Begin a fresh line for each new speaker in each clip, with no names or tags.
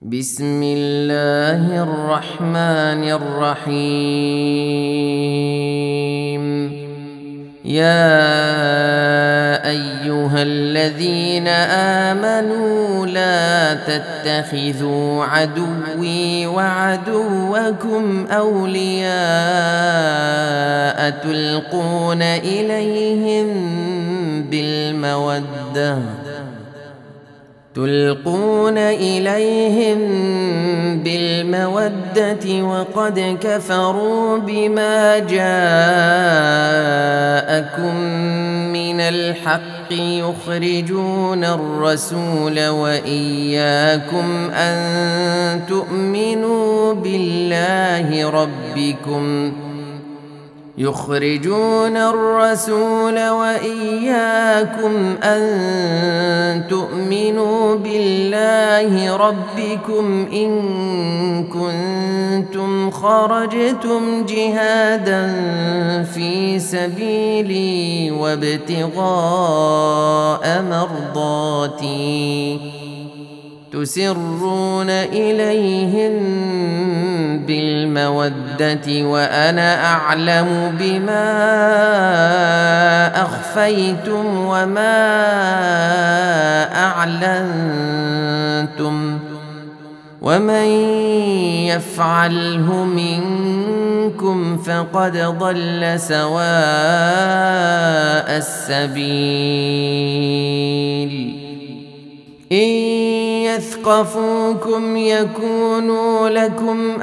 بسم الله الرحمن الرحيم. يا أيها الذين آمنوا لا تتخذوا عدوي وعدوكم أولياء تلقون إليهم بالمودة وقد كفروا بما جاءكم من الحق يخرجون الرسول وإياكم أن تؤمنوا بالله ربكم إن كنتم خرجتم جهادا في سبيلي وابتغاء مرضاتي تسرون إليهم بالمودة وأنا أعلم بما أخفيتم وما أعلنتم ومن يفعله منكم فقد ضل سواء السبيل. إن يثقفوكم يكونوا لكم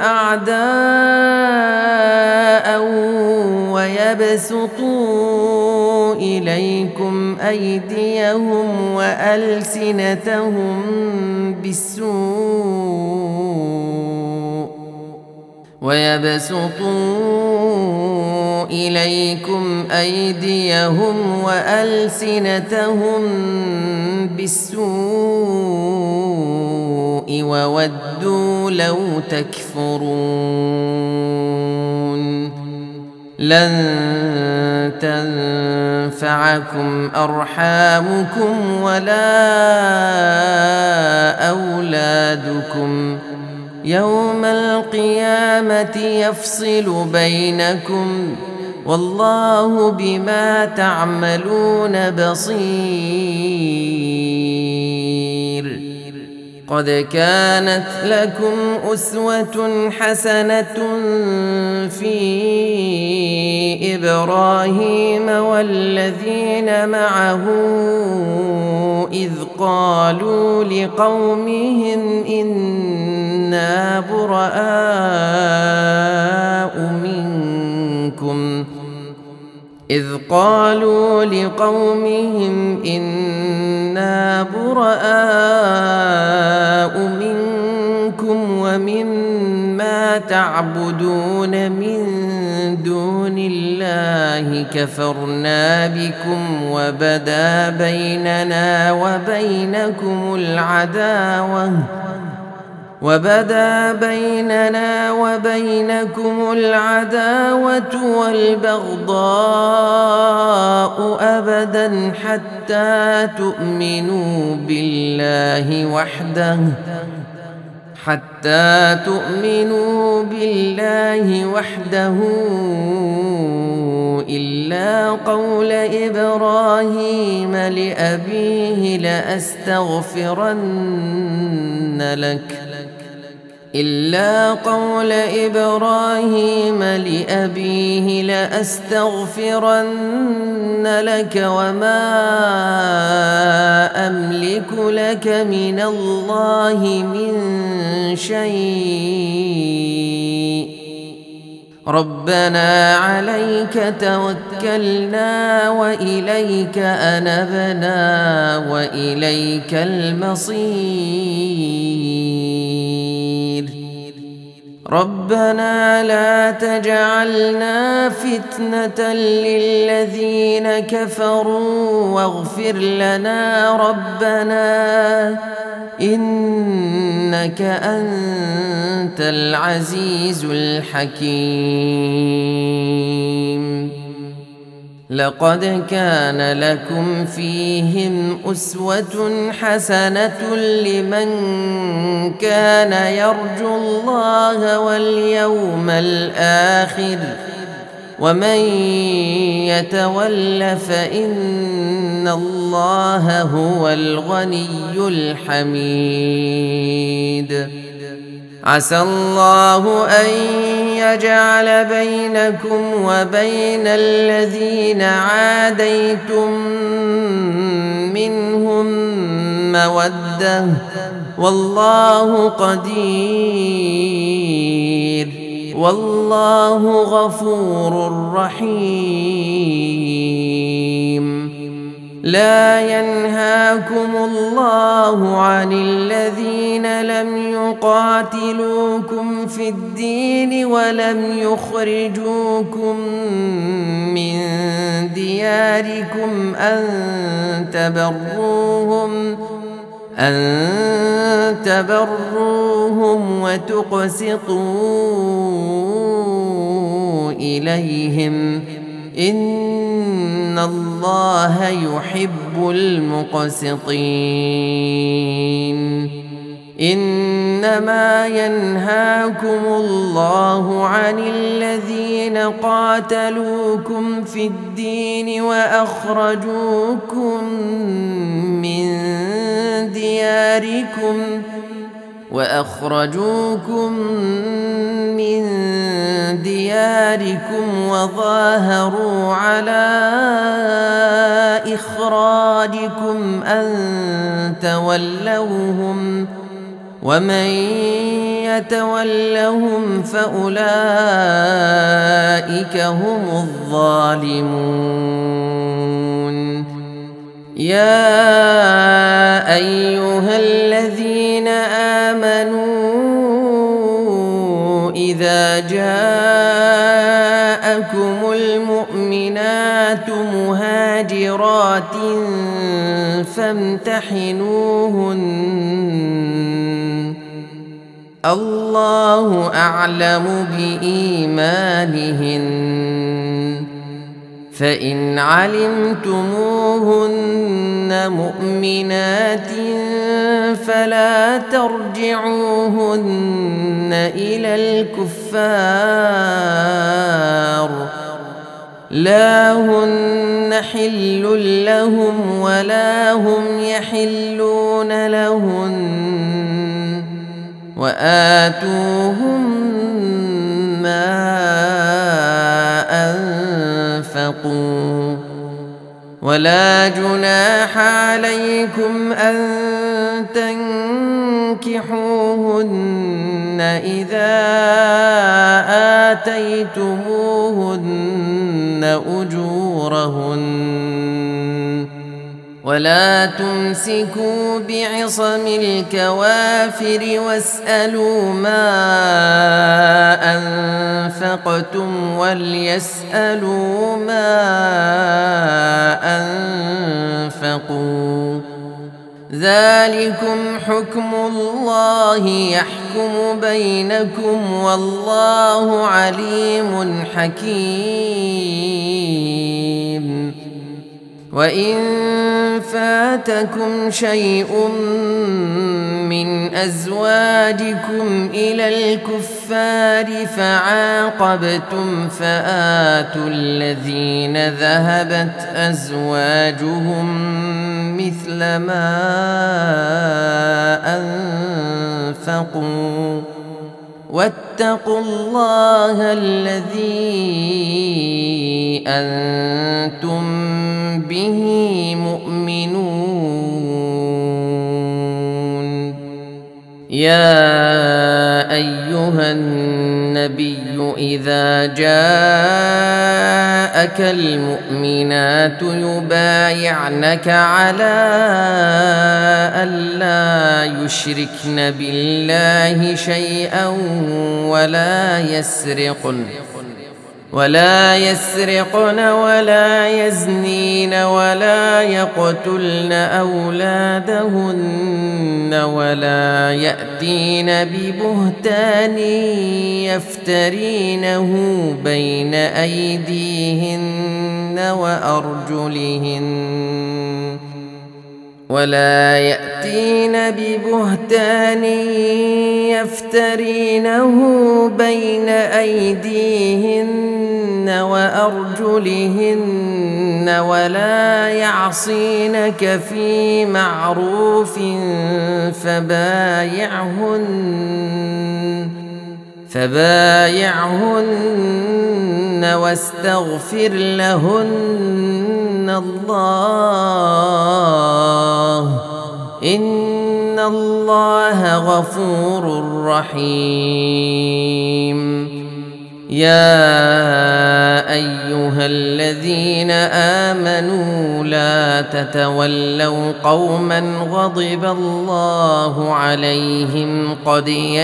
أعداء ويبسطوا إليكم أيديهم وألسنتهم بالسوء وودوا لو تكفرون. لن تنفعكم أرحامكم ولا أولادكم يوم القيامة يفصل بينكم والله بما تعملون بصير. قد كانت لكم أسوة حسنة في إبراهيم والذين معه إذ قالوا لقومهم إنا براء منكم ومما تعبدون من دون الله كفرنا بكم وبدا بيننا وبينكم العداوة والبغضاء أبدا حتى تؤمنوا بالله وحده إلا قول إبراهيم لأبيه لأستغفرن لك وما أملك لك من الله من شيء ربنا عليك توكلنا وإليك أنبنا وإليك المصير. ربنا لا تجعلنا فتنة للذين كفروا واغفر لنا ربنا إنك أنت العزيز الحكيم. لقد كان لكم فيهم أسوة حسنة لمن كان يرجو الله واليوم الآخر ومن يتول فإن الله هو الغني الحميد. عسى الله أن يجعل بينكم وبين الذين عاديتم منهم مودة والله قدير والله غفور رحيم. لا ينهاكم الله عن الذين لم يقاتلوكم في الدين ولم يخرجوكم من دياركم أن تبروهم وتقسطوا إليهم إن الله يحب المقسطين. إنما ينهاكم الله عن الذين قاتلوكم في الدين وأخرجوكم من دياركم وظاهروا على إخراجكم أن تولوهم ومن يتولهم فأولئك هم الظالمون. يا أيها الذين آمنوا إذا جاءكم المؤمنات مهاجرات فامتحنوهن الله أعلم بإيمانهن فإن علمتموهن مؤمنات فلا ترجعوهن إلى الكفار لا هن حل لهم ولا هم يحلون لهن وآتوهم ما أنفقوا ولا جناح عليكم أن تنكحوهن إذا آتيتموهن أجورهن ولا تمسكوا بعصم الكوافر واسألوا ما أنفقتم وليسألوا ما أنفقوا ذلكم حكم الله يحكم بينكم والله عليم حكيم. وإن فاتكم شيء من أزواجكم إلى الكفار فعاقبتم فآتوا الذين ذهبت أزواجهم مثل ما أنفقوا واتقوا الله الذي أنتم به مؤمنون. يا أيها النبي إذا جاءك المؤمنات يبايعنك على ألا يشركن بالله شيئا ولا يسرقن ولا يزنين ولا يقتلن أولادهن ولا يأتين ببهتان يفترينه بين أيديهن ولا يأتين ببهتان يفترينه بين أيديهن وأرجلهن ولا يعصينك في معروف فبايعهن واستغفر لهن الله إن الله غفور رحيم. يا أيها الذين آمنوا لا تتولوا قوما غضب الله عليهم قد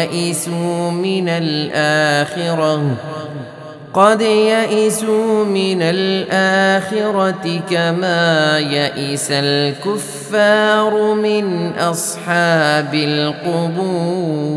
يئسوا من الآخرة كما يئس الكفار من أصحاب القبور.